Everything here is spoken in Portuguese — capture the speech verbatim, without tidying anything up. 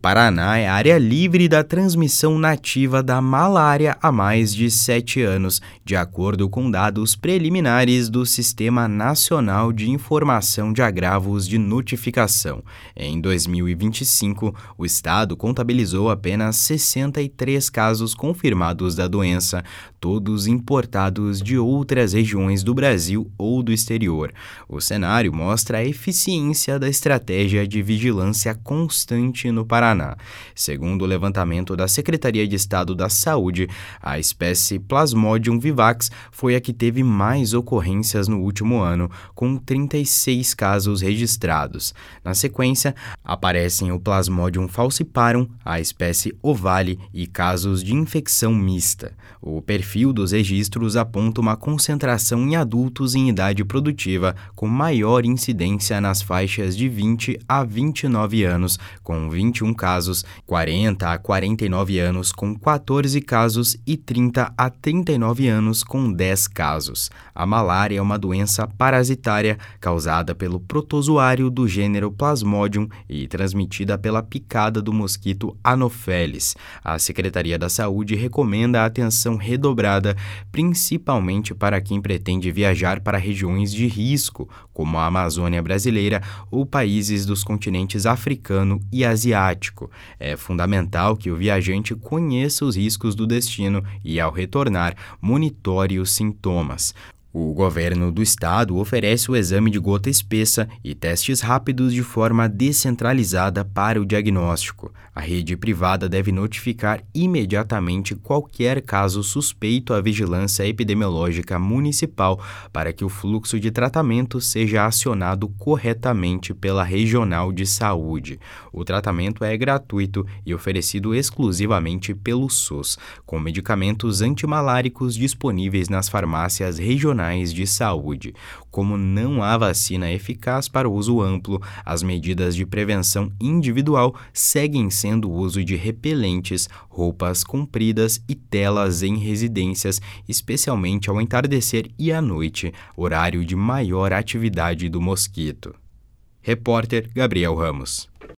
Paraná é área livre da transmissão nativa da malária há mais de sete anos, de acordo com dados preliminares do Sistema Nacional de Informação de Agravos de Notificação. Em dois mil e vinte e cinco, o estado contabilizou apenas sessenta e três casos confirmados da doença, todos importados de outras regiões do Brasil ou do exterior. O cenário mostra a eficiência da estratégia de vigilância constante no Paraná. Segundo o levantamento da Secretaria de Estado da Saúde, a espécie Plasmodium vivax foi a que teve mais ocorrências no último ano, com trinta e seis casos registrados. Na sequência, aparecem o Plasmodium falciparum, a espécie Ovale e casos de infecção mista. O perfil dos registros aponta uma concentração em adultos em idade produtiva, com maior incidência nas faixas de vinte a vinte e nove anos, com vinte e um casos, quarenta a quarenta e nove anos com quatorze casos e trinta a trinta e nove anos com dez casos. A malária é uma doença parasitária causada pelo protozoário do gênero Plasmodium e transmitida pela picada do mosquito Anopheles. A Secretaria da Saúde recomenda a atenção redobrada, principalmente para quem pretende viajar para regiões de risco, como a Amazônia brasileira ou países dos continentes africano e asiático. É fundamental que o viajante conheça os riscos do destino e, ao retornar, monitore os sintomas. O governo do estado oferece o exame de gota espessa e testes rápidos de forma descentralizada para o diagnóstico. A rede privada deve notificar imediatamente qualquer caso suspeito à vigilância epidemiológica municipal para que o fluxo de tratamento seja acionado corretamente pela regional de saúde. O tratamento é gratuito e oferecido exclusivamente pelo SUS, com medicamentos antimaláricos disponíveis nas farmácias regionais de saúde. Como não há vacina eficaz para o uso amplo, as medidas de prevenção individual seguem sendo o uso de repelentes, roupas compridas e telas em residências, especialmente ao entardecer e à noite, horário de maior atividade do mosquito. Repórter Gabriel Ramos.